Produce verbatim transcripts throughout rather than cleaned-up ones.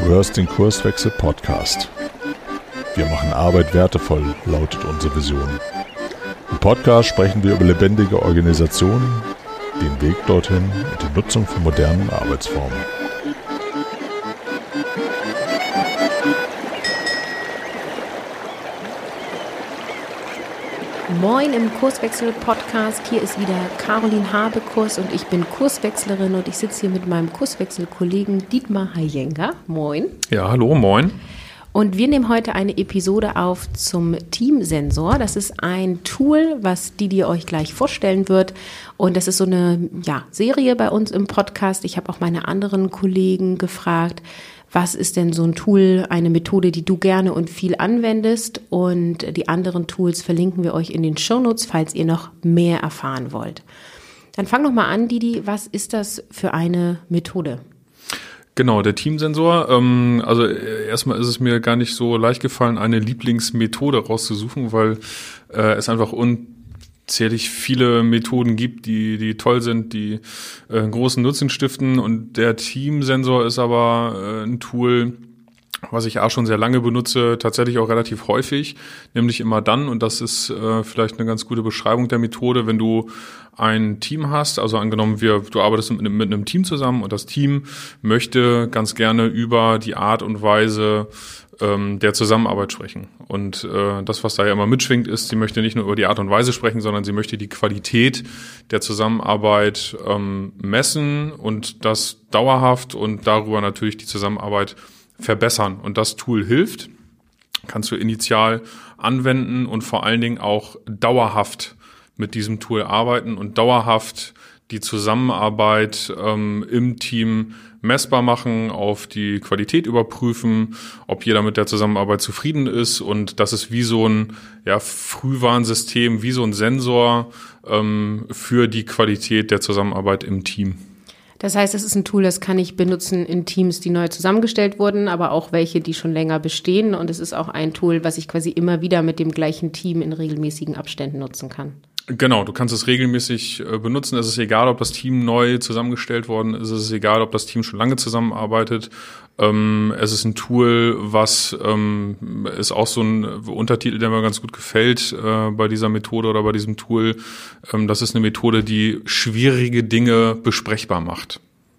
hörst den Kurswechsel Podcast. Wir machen Arbeit wertevoll, lautet unsere Vision. Im Podcast sprechen wir über lebendige Organisationen, den Weg dorthin und die Nutzung von modernen Arbeitsformen. Moin im Kurswechsel-Podcast, hier ist wieder Caroline Habekurs und ich bin Kurswechslerin und ich sitze hier mit meinem Kurswechselkollegen Dietmar Heijenga. Moin. Ja, hallo, moin. Und wir nehmen heute eine Episode auf zum Teamsensor. Das ist ein Tool, was Didi euch gleich vorstellen wird. Und das ist so eine ja, Serie bei uns im Podcast. Ich habe auch meine anderen Kollegen gefragt, was ist denn so ein Tool, eine Methode, die du gerne und viel anwendest? Und die anderen Tools verlinken wir euch in den Shownotes, falls ihr noch mehr erfahren wollt. Dann fang noch mal an, Didi. Was ist das für eine Methode? Genau, der Teamsensor. Ähm, also erstmal ist es mir gar nicht so leicht gefallen, eine Lieblingsmethode rauszusuchen, weil äh, es einfach unzählig viele Methoden gibt, die die toll sind, die äh, einen großen Nutzen stiften. Und der Teamsensor ist aber äh, ein Tool, was ich auch schon sehr lange benutze, tatsächlich auch relativ häufig, nämlich immer dann, und das ist äh, vielleicht eine ganz gute Beschreibung der Methode, wenn du ein Team hast, also angenommen, wir, du arbeitest mit, mit einem Team zusammen und das Team möchte ganz gerne über die Art und Weise ähm, der Zusammenarbeit sprechen. Und äh, das, was da ja immer mitschwingt, ist, sie möchte nicht nur über die Art und Weise sprechen, sondern sie möchte die Qualität der Zusammenarbeit ähm, messen und das dauerhaft und darüber natürlich die Zusammenarbeit verbessern. Und das Tool hilft, kannst du initial anwenden und vor allen Dingen auch dauerhaft mit diesem Tool arbeiten und dauerhaft die Zusammenarbeit ähm, im Team messbar machen, auf die Qualität überprüfen, ob jeder mit der Zusammenarbeit zufrieden ist. Und das ist wie so ein ja, Frühwarnsystem, wie so ein Sensor ähm, für die Qualität der Zusammenarbeit im Team. Das heißt, es ist ein Tool, das kann ich benutzen in Teams, die neu zusammengestellt wurden, aber auch welche, die schon länger bestehen. Und es ist auch ein Tool, was ich quasi immer wieder mit dem gleichen Team in regelmäßigen Abständen nutzen kann. Genau, du kannst es regelmäßig äh, benutzen. Es ist egal, ob das Team neu zusammengestellt worden ist. Es ist egal, ob das Team schon lange zusammenarbeitet. Ähm, es ist ein Tool, was ähm, ist auch so ein Untertitel, der mir ganz gut gefällt äh, bei dieser Methode oder bei diesem Tool. Ähm, das ist eine Methode, die schwierige Dinge besprechbar macht.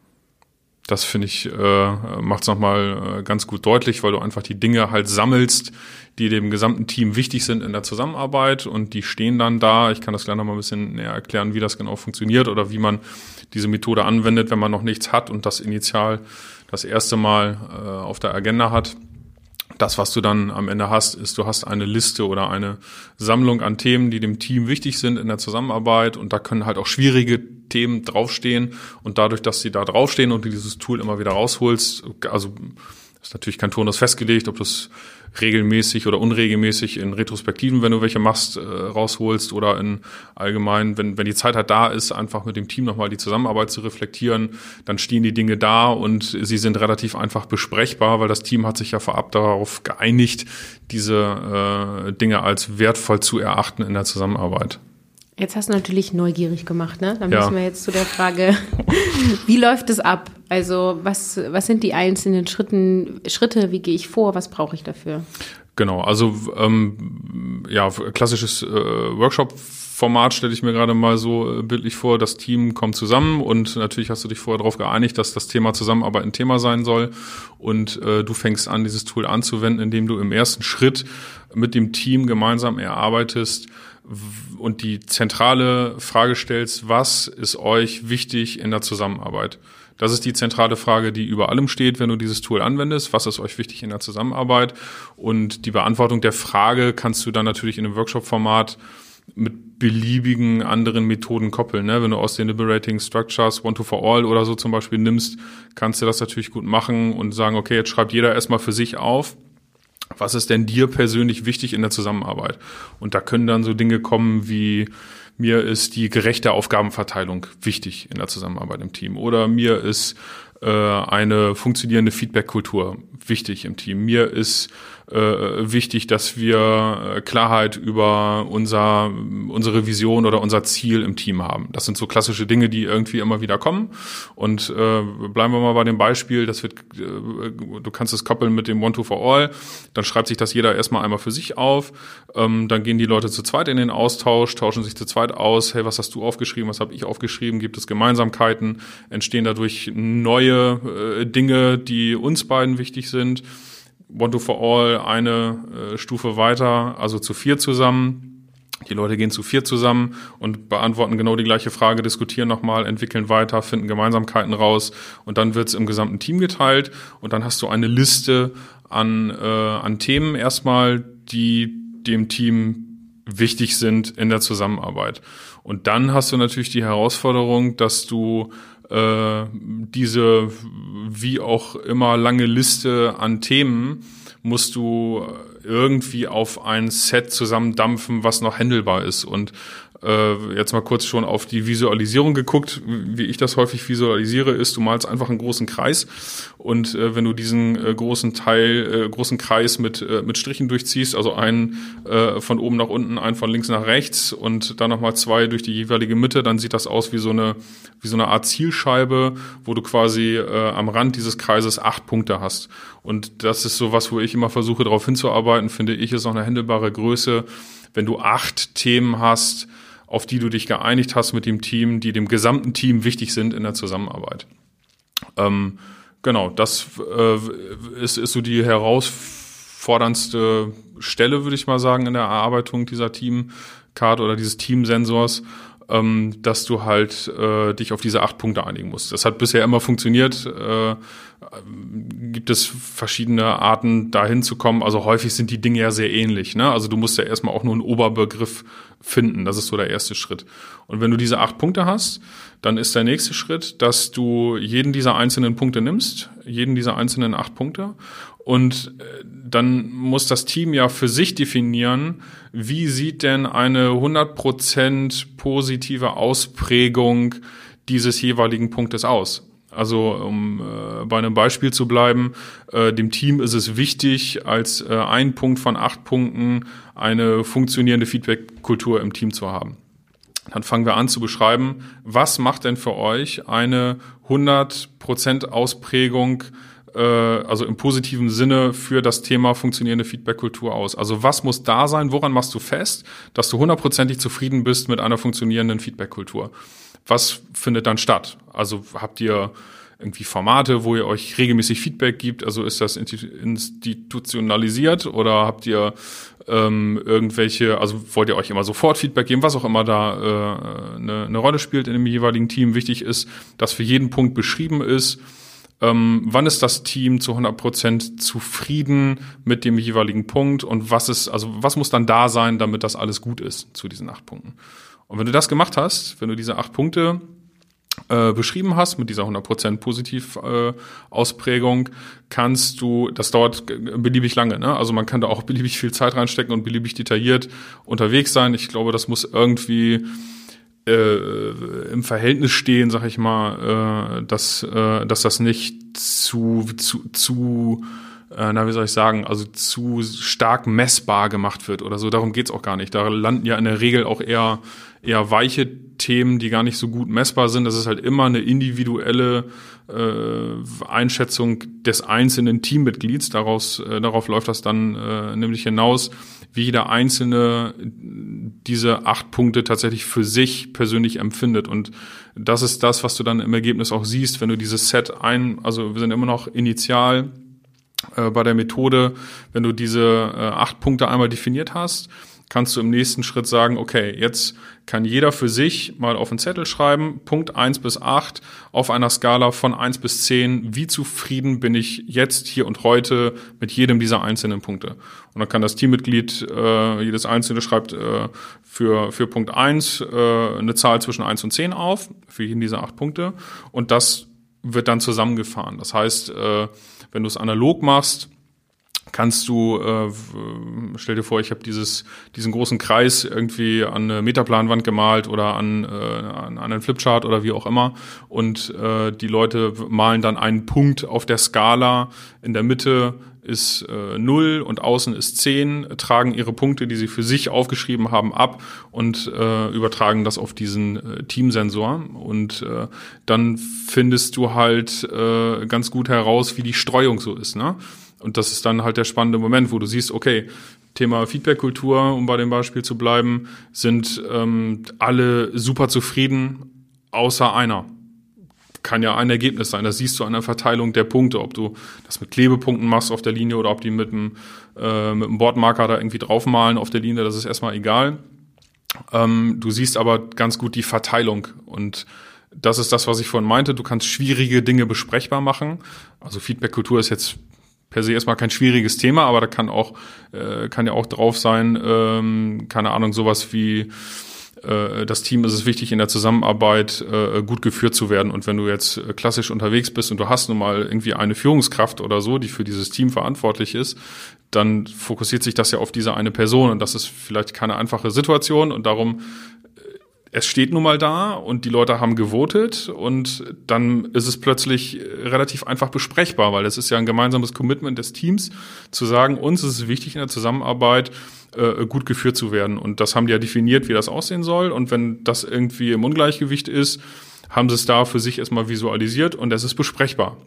Das finde ich, äh, macht es nochmal äh, ganz gut deutlich, weil du einfach die Dinge halt sammelst, die dem gesamten Team wichtig sind in der Zusammenarbeit, und die stehen dann da. Ich kann das gleich nochmal ein bisschen näher erklären, wie das genau funktioniert oder wie man diese Methode anwendet, wenn man noch nichts hat und das initial das erste Mal äh, auf der Agenda hat. Das, was du dann am Ende hast, ist, du hast eine Liste oder eine Sammlung an Themen, die dem Team wichtig sind in der Zusammenarbeit, und da können halt auch schwierige Themen draufstehen, und dadurch, dass sie da draufstehen und du dieses Tool immer wieder rausholst, also ist natürlich kein Turnus festgelegt, ob du es regelmäßig oder unregelmäßig in Retrospektiven, wenn du welche machst, äh, rausholst, oder in allgemein, wenn wenn die Zeit halt da ist, einfach mit dem Team nochmal die Zusammenarbeit zu reflektieren, dann stehen die Dinge da und sie sind relativ einfach besprechbar, weil das Team hat sich ja vorab darauf geeinigt, diese äh, Dinge als wertvoll zu erachten in der Zusammenarbeit. Jetzt hast du natürlich neugierig gemacht, ne? Dann ja. müssen wir jetzt zu der Frage, wie läuft es ab? Also was was sind die einzelnen Schritten, Schritte, wie gehe ich vor, was brauche ich dafür? Genau, also ähm, ja, klassisches äh, Workshop-Format stelle ich mir gerade mal so äh, bildlich vor. Das Team kommt zusammen und natürlich hast du dich vorher darauf geeinigt, dass das Thema Zusammenarbeit ein Thema sein soll, und äh, du fängst an, dieses Tool anzuwenden, indem du im ersten Schritt mit dem Team gemeinsam erarbeitest und die zentrale Frage stellst: Was ist euch wichtig in der Zusammenarbeit? Das ist die zentrale Frage, die über allem steht, wenn du dieses Tool anwendest. Was ist euch wichtig in der Zusammenarbeit? Und die Beantwortung der Frage kannst du dann natürlich in einem Workshop-Format mit beliebigen anderen Methoden koppeln. Ne? Wenn du aus den Liberating Structures One to For All oder so zum Beispiel nimmst, kannst du das natürlich gut machen und sagen, okay, jetzt schreibt jeder erstmal für sich auf, was ist denn dir persönlich wichtig in der Zusammenarbeit? Und da können dann so Dinge kommen wie: Mir ist die gerechte Aufgabenverteilung wichtig in der Zusammenarbeit im Team. Oder mir ist äh, eine funktionierende Feedback-Kultur wichtig im Team. Mir ist äh, wichtig, dass wir Klarheit über unser, unsere Vision oder unser Ziel im Team haben. Das sind so klassische Dinge, die irgendwie immer wieder kommen. Und äh, bleiben wir mal bei dem Beispiel, das wird, äh, du kannst es koppeln mit dem One-to-for-all, dann schreibt sich das jeder erstmal einmal für sich auf, ähm, dann gehen die Leute zu zweit in den Austausch, tauschen sich zu zweit aus, hey, was hast du aufgeschrieben, was habe ich aufgeschrieben, gibt es Gemeinsamkeiten, entstehen dadurch neue äh, Dinge, die uns beiden wichtig sind. One-to-for-all, eine äh, Stufe weiter, also zu vier zusammen. Die Leute gehen zu vier zusammen und beantworten genau die gleiche Frage, diskutieren nochmal, entwickeln weiter, finden Gemeinsamkeiten raus und dann wird's im gesamten Team geteilt und dann hast du eine Liste an, äh, an Themen erstmal, die dem Team wichtig sind in der Zusammenarbeit. Und dann hast du natürlich die Herausforderung, dass du äh, diese wie auch immer lange Liste an Themen musst du irgendwie auf ein Set zusammendampfen, was noch handelbar ist. Und äh, jetzt mal kurz schon auf die Visualisierung geguckt. Wie ich das häufig visualisiere, ist, du malst einfach einen großen Kreis und äh, wenn du diesen äh, großen Teil, äh, großen Kreis mit äh, mit Strichen durchziehst, also einen äh, von oben nach unten, einen von links nach rechts und dann nochmal zwei durch die jeweilige Mitte, dann sieht das aus wie so eine wie so eine Art Zielscheibe, wo du quasi äh, am Rand dieses Kreises acht Punkte hast. Und das ist so was, wo ich immer versuche, darauf hinzuarbeiten, finde ich, ist auch eine handelbare Größe, wenn du acht Themen hast, auf die du dich geeinigt hast mit dem Team, die dem gesamten Team wichtig sind in der Zusammenarbeit. Ähm, genau, das äh, ist, ist so die herausforderndste Stelle, würde ich mal sagen, in der Erarbeitung dieser Teamcard oder dieses Teamsensors, ähm, dass du halt äh, dich auf diese acht Punkte einigen musst. Das hat bisher immer funktioniert. Äh, gibt es verschiedene Arten, dahin zu kommen. Also häufig sind die Dinge ja sehr ähnlich, ne? Also du musst ja erstmal auch nur einen Oberbegriff finden. Das ist so der erste Schritt. Und wenn du diese acht Punkte hast, dann ist der nächste Schritt, dass du jeden dieser einzelnen Punkte nimmst, jeden dieser einzelnen acht Punkte. Und dann muss das Team ja für sich definieren, wie sieht denn eine hundert Prozent positive Ausprägung dieses jeweiligen Punktes aus? Also um äh, bei einem Beispiel zu bleiben, äh, dem Team ist es wichtig, als äh, ein Punkt von acht Punkten eine funktionierende Feedback-Kultur im Team zu haben. Dann fangen wir an zu beschreiben, was macht denn für euch eine hundert Prozent Ausprägung, äh, also im positiven Sinne für das Thema funktionierende Feedback-Kultur aus? Also was muss da sein, woran machst du fest, dass du hundertprozentig zufrieden bist mit einer funktionierenden Feedback-Kultur? Was findet dann statt? Also habt ihr irgendwie Formate, wo ihr euch regelmäßig Feedback gibt? Also ist das institutionalisiert oder habt ihr ähm, irgendwelche, also wollt ihr euch immer sofort Feedback geben, was auch immer da äh, eine, eine Rolle spielt in dem jeweiligen Team? Wichtig ist, dass für jeden Punkt beschrieben ist, ähm, wann ist das Team zu hundert Prozent zufrieden mit dem jeweiligen Punkt und was ist, also was muss dann da sein, damit das alles gut ist zu diesen acht Punkten? Und wenn du das gemacht hast, wenn du diese acht Punkte äh, beschrieben hast mit dieser hundert Prozent Positiv-Ausprägung, äh, kannst du, das dauert beliebig lange, ne? Also man kann da auch beliebig viel Zeit reinstecken und beliebig detailliert unterwegs sein. Ich glaube, das muss irgendwie äh, im Verhältnis stehen, sag ich mal, äh, dass, äh, dass das nicht zu, zu, zu na, wie soll ich sagen, also zu stark messbar gemacht wird oder so. Darum geht's auch gar nicht. Da landen ja in der Regel auch eher eher weiche Themen, die gar nicht so gut messbar sind. Das ist halt immer eine individuelle äh, Einschätzung des einzelnen Teammitglieds. Daraus, äh, darauf läuft das dann äh, nämlich hinaus, wie jeder Einzelne diese acht Punkte tatsächlich für sich persönlich empfindet. Und das ist das, was du dann im Ergebnis auch siehst, wenn du dieses Set ein, also wir sind immer noch initial bei der Methode, wenn du diese äh, acht Punkte einmal definiert hast, kannst du im nächsten Schritt sagen, okay, jetzt kann jeder für sich mal auf einen Zettel schreiben, Punkt eins bis acht auf einer Skala von eins bis zehn, wie zufrieden bin ich jetzt, hier und heute mit jedem dieser einzelnen Punkte. Und dann kann das Teammitglied, äh, jedes Einzelne schreibt äh, für für Punkt eins äh, eine Zahl zwischen eins und zehn auf, für jeden dieser acht Punkte. Und das wird dann zusammengefahren. Das heißt, äh, wenn du es analog machst, kannst du, äh, stell dir vor, ich habe dieses diesen großen Kreis irgendwie an eine Metaplanwand gemalt oder an, äh, an einen Flipchart oder wie auch immer und äh, die Leute malen dann einen Punkt auf der Skala, in der Mitte ist äh, null und außen ist zehn, tragen ihre Punkte, die sie für sich aufgeschrieben haben, ab und äh, übertragen das auf diesen äh, Teamsensor und äh, dann findest du halt äh, ganz gut heraus, wie die Streuung so ist, ne? Und das ist dann halt der spannende Moment, wo du siehst, okay, Thema Feedback-Kultur, um bei dem Beispiel zu bleiben, sind ähm, alle super zufrieden, außer einer. Kann ja ein Ergebnis sein. Das siehst du an der Verteilung der Punkte, ob du das mit Klebepunkten machst auf der Linie oder ob die mit einem, äh, mit einem Bordmarker da irgendwie draufmalen auf der Linie, das ist erstmal egal. Ähm, du siehst aber ganz gut die Verteilung und das ist das, was ich vorhin meinte. Du kannst schwierige Dinge besprechbar machen. Also Feedback-Kultur ist jetzt per se erstmal kein schwieriges Thema, aber da kann auch äh, kann ja auch drauf sein, ähm, keine Ahnung, sowas wie äh, das Team ist es wichtig, in der Zusammenarbeit äh, gut geführt zu werden. Und wenn du jetzt äh, klassisch unterwegs bist und du hast nun mal irgendwie eine Führungskraft oder so, die für dieses Team verantwortlich ist, dann fokussiert sich das ja auf diese eine Person und das ist vielleicht keine einfache Situation und darum es steht nun mal da und die Leute haben gewotet und dann ist es plötzlich relativ einfach besprechbar, weil es ist ja ein gemeinsames Commitment des Teams, zu sagen, uns ist es wichtig in der Zusammenarbeit äh, gut geführt zu werden und das haben die ja definiert, wie das aussehen soll und wenn das irgendwie im Ungleichgewicht ist, haben sie es da für sich erstmal visualisiert und es ist besprechbar.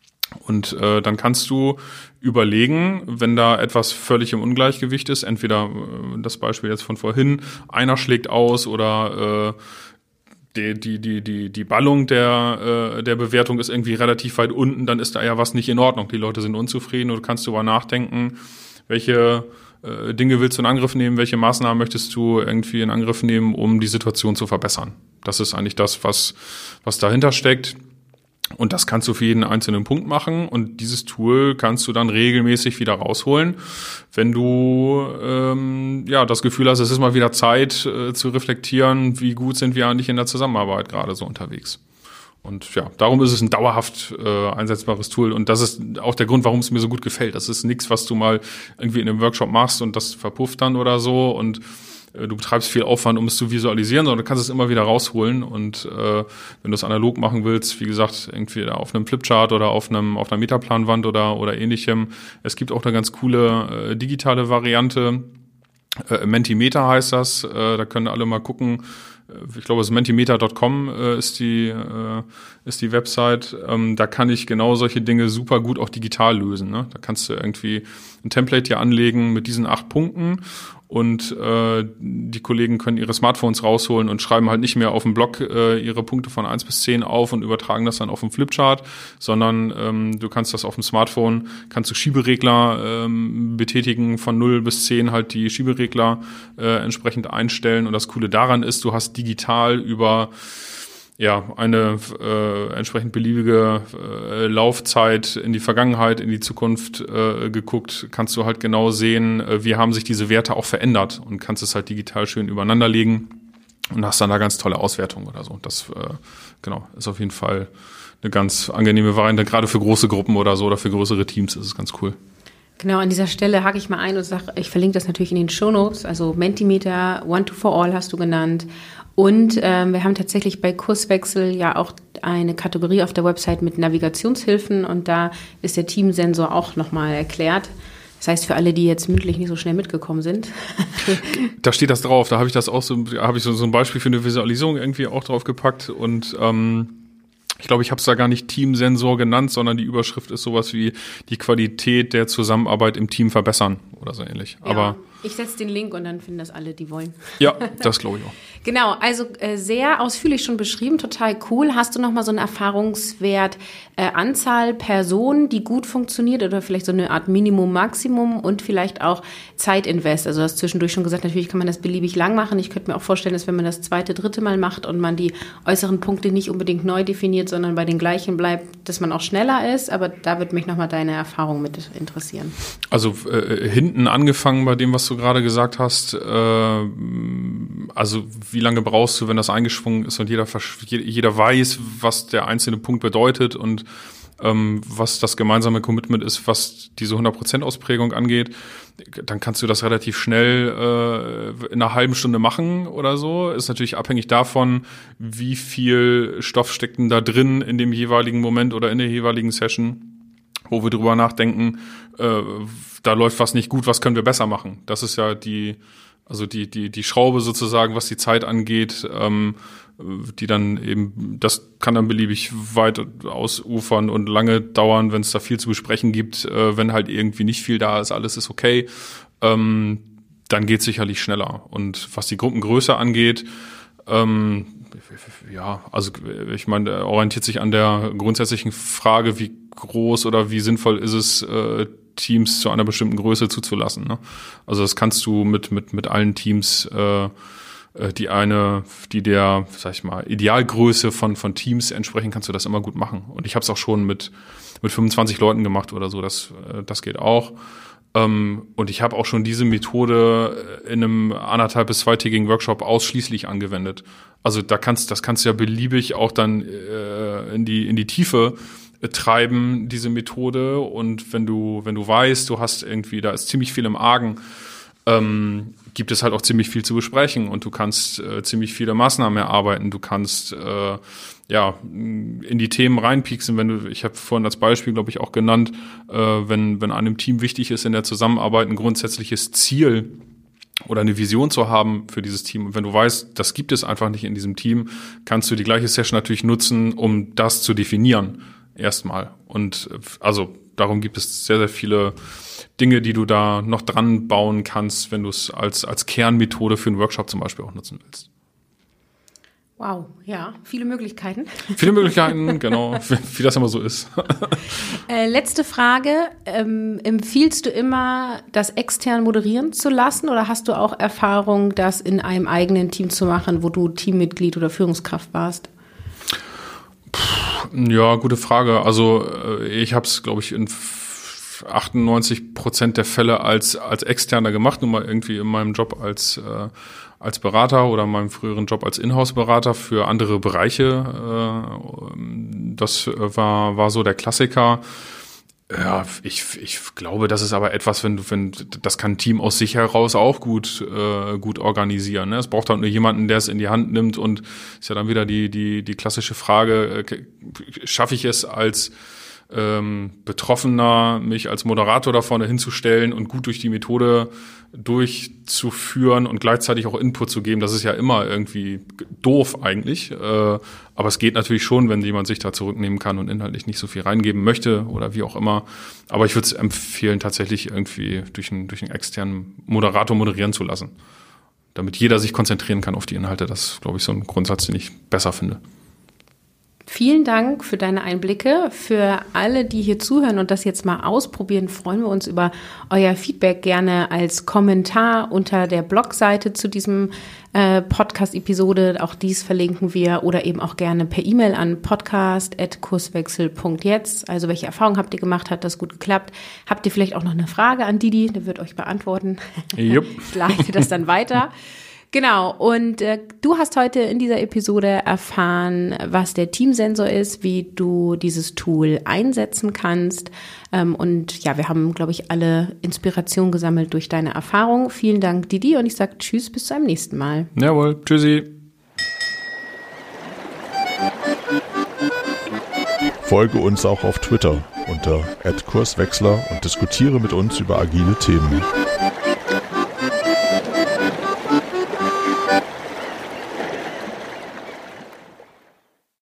Und äh, dann kannst du überlegen, wenn da etwas völlig im Ungleichgewicht ist, entweder äh, das Beispiel jetzt von vorhin, einer schlägt aus oder äh, die die die die die Ballung der äh, der Bewertung ist irgendwie relativ weit unten, dann ist da ja was nicht in Ordnung. Die Leute sind unzufrieden und du kannst darüber nachdenken, welche äh, Dinge willst du in Angriff nehmen, welche Maßnahmen möchtest du irgendwie in Angriff nehmen, um die Situation zu verbessern. Das ist eigentlich das, was was dahinter steckt. Und das kannst du für jeden einzelnen Punkt machen und dieses Tool kannst du dann regelmäßig wieder rausholen, wenn du ähm, ja das Gefühl hast, es ist mal wieder Zeit äh, zu reflektieren, wie gut sind wir eigentlich in der Zusammenarbeit gerade so unterwegs. Und ja, darum ist es ein dauerhaft äh, einsetzbares Tool und das ist auch der Grund, warum es mir so gut gefällt. Das ist nichts, was du mal irgendwie in einem Workshop machst und das verpufft dann oder so und du betreibst viel Aufwand, um es zu visualisieren, sondern du kannst es immer wieder rausholen und äh, wenn du es analog machen willst, wie gesagt, irgendwie auf einem Flipchart oder auf einem auf einer Metaplanwand oder oder ähnlichem. Es gibt auch eine ganz coole äh, digitale Variante. Äh, Mentimeter heißt das. Äh, da können alle mal gucken. Ich glaube, es ist mentimeter Punkt com äh, ist die äh, ist die Website. Ähm, da kann ich genau solche Dinge super gut auch digital lösen. Ne? Da kannst du irgendwie ein Template hier anlegen mit diesen acht Punkten und äh, die Kollegen können ihre Smartphones rausholen und schreiben halt nicht mehr auf dem Blog äh, ihre Punkte von eins bis zehn auf und übertragen das dann auf dem Flipchart, sondern ähm, du kannst das auf dem Smartphone, kannst du Schieberegler ähm, betätigen, von null bis zehn halt die Schieberegler äh, entsprechend einstellen und das Coole daran ist, du hast digital über ja, eine äh, entsprechend beliebige äh, Laufzeit in die Vergangenheit, in die Zukunft äh, geguckt, kannst du halt genau sehen, äh, wie haben sich diese Werte auch verändert und kannst es halt digital schön übereinander legen und hast dann da ganz tolle Auswertungen oder so. Das äh, genau ist auf jeden Fall eine ganz angenehme Variante, gerade für große Gruppen oder so oder für größere Teams ist es ganz cool. Genau, an dieser Stelle hake ich mal ein und sage, ich verlinke das natürlich in den Shownotes, also Mentimeter, One to For All hast du genannt. Und ähm, wir haben tatsächlich bei Kurswechsel ja auch eine Kategorie auf der Website mit Navigationshilfen und da ist der Teamsensor auch nochmal erklärt. Das heißt, für alle, die jetzt mündlich nicht so schnell mitgekommen sind. Da steht das drauf, da habe ich das auch so, habe ich so, so ein Beispiel für eine Visualisierung irgendwie auch drauf gepackt und ähm, ich glaube, ich habe es da gar nicht Teamsensor genannt, sondern die Überschrift ist sowas wie die Qualität der Zusammenarbeit im Team verbessern oder so ähnlich. Ja, aber ich setze den Link und dann finden das alle, die wollen. Ja, das glaube ich auch. Genau, also äh, sehr ausführlich schon beschrieben, total cool. Hast du noch mal so einen Erfahrungswert, äh, Anzahl Personen, die gut funktioniert oder vielleicht so eine Art Minimum, Maximum und vielleicht auch Zeitinvest? Also du hast zwischendurch schon gesagt, natürlich kann man das beliebig lang machen. Ich könnte mir auch vorstellen, dass wenn man das zweite, dritte Mal macht und man die äußeren Punkte nicht unbedingt neu definiert, sondern bei den gleichen bleibt, dass man auch schneller ist. Aber da würde mich noch mal deine Erfahrung mit interessieren. Also äh, hinten angefangen bei dem, was du gerade gesagt hast, äh, also wie lange brauchst du, wenn das eingeschwungen ist und jeder, jeder weiß, was der einzelne Punkt bedeutet und ähm, was das gemeinsame Commitment ist, was diese hundert Prozent Ausprägung angeht, dann kannst du das relativ schnell äh, in einer halben Stunde machen oder so. Ist natürlich abhängig davon, wie viel Stoff steckt denn da drin in dem jeweiligen Moment oder in der jeweiligen Session, wo wir drüber nachdenken, äh, da läuft was nicht gut, was können wir besser machen? Das ist ja die, also die die die Schraube sozusagen, was die Zeit angeht, ähm, die dann eben, das kann dann beliebig weit ausufern und lange dauern, wenn es da viel zu besprechen gibt, äh, wenn halt irgendwie nicht viel da ist, alles ist okay, ähm, dann geht es sicherlich schneller. Und was die Gruppengröße angeht, ähm, ja, also ich meine, er orientiert sich an der grundsätzlichen Frage, wie groß oder wie sinnvoll ist es, äh, Teams zu einer bestimmten Größe zuzulassen. Ne? Also das kannst du mit mit mit allen Teams, äh, die eine, die der, sag ich mal, Idealgröße von von Teams entsprechen, kannst du das immer gut machen. Und ich habe es auch schon mit mit fünfundzwanzig Leuten gemacht oder so. Das äh, das geht auch. Ähm, und ich habe auch schon diese Methode in einem anderthalb bis zweitägigen Workshop ausschließlich angewendet. Also da kannst, das kannst du ja beliebig auch dann äh, in die in die Tiefe äh, treiben, diese Methode. Und wenn du wenn du weißt, du hast irgendwie, da ist ziemlich viel im Argen, ähm, gibt es halt auch ziemlich viel zu besprechen und du kannst äh, ziemlich viele Maßnahmen erarbeiten. Du kannst äh, ja in die Themen reinpieksen, wenn du, ich habe vorhin als Beispiel, glaube ich, auch genannt, äh, wenn wenn einem Team wichtig ist, in der Zusammenarbeit ein grundsätzliches Ziel oder eine Vision zu haben für dieses Team. Und wenn du weißt, das gibt es einfach nicht in diesem Team, kannst du die gleiche Session natürlich nutzen, um das zu definieren erstmal. Und also darum gibt es sehr, sehr viele Dinge, die du da noch dran bauen kannst, wenn du es als als Kernmethode für einen Workshop zum Beispiel auch nutzen willst. Wow, ja, viele Möglichkeiten. Viele Möglichkeiten, genau, wie das immer so ist. Äh, letzte Frage, ähm, empfiehlst du immer, das extern moderieren zu lassen oder hast du auch Erfahrung, das in einem eigenen Team zu machen, wo du Teammitglied oder Führungskraft warst? Ja, gute Frage. Also ich habe es, glaube ich, in achtundneunzig Prozent der Fälle als als Externer gemacht, nur mal irgendwie in meinem Job als äh, als Berater oder in meinem früheren Job als Inhouse-Berater für andere Bereiche. Äh, das war war so der Klassiker. Ja, ich ich glaube, das ist aber etwas, wenn du wenn das kann ein Team aus sich heraus auch gut äh, gut organisieren. Ne? Es braucht halt nur jemanden, der es in die Hand nimmt und ist ja dann wieder die die die klassische Frage: äh, Schaffe ich es als ähm, Betroffener, mich als Moderator da vorne hinzustellen und gut durch die Methode durchzuführen und gleichzeitig auch Input zu geben? Das ist ja immer irgendwie doof eigentlich, äh, aber es geht natürlich schon, wenn jemand sich da zurücknehmen kann und inhaltlich nicht so viel reingeben möchte oder wie auch immer. Aber ich würde es empfehlen, tatsächlich irgendwie durch einen, durch einen externen Moderator moderieren zu lassen, damit jeder sich konzentrieren kann auf die Inhalte. Das ist, glaube ich, so ein Grundsatz, den ich besser finde. Vielen Dank für deine Einblicke. Für alle, die hier zuhören und das jetzt mal ausprobieren, freuen wir uns über euer Feedback gerne als Kommentar unter der Blogseite zu diesem äh, Podcast-Episode. Auch dies verlinken wir oder eben auch gerne per E-Mail an podcast at kurswechsel punkt jetzt. Also welche Erfahrungen habt ihr gemacht? Hat das gut geklappt? Habt ihr vielleicht auch noch eine Frage an Didi? Der wird euch beantworten. Jupp. Ich leite das dann weiter. Genau, und äh, du hast heute in dieser Episode erfahren, was der Teamsensor ist, wie du dieses Tool einsetzen kannst. Ähm, und ja, wir haben, glaube ich, alle Inspiration gesammelt durch deine Erfahrung. Vielen Dank, Didi, und ich sage Tschüss, bis zum nächsten Mal. Jawohl, tschüssi. Folge uns auch auf Twitter unter at kurswechsler und diskutiere mit uns über agile Themen.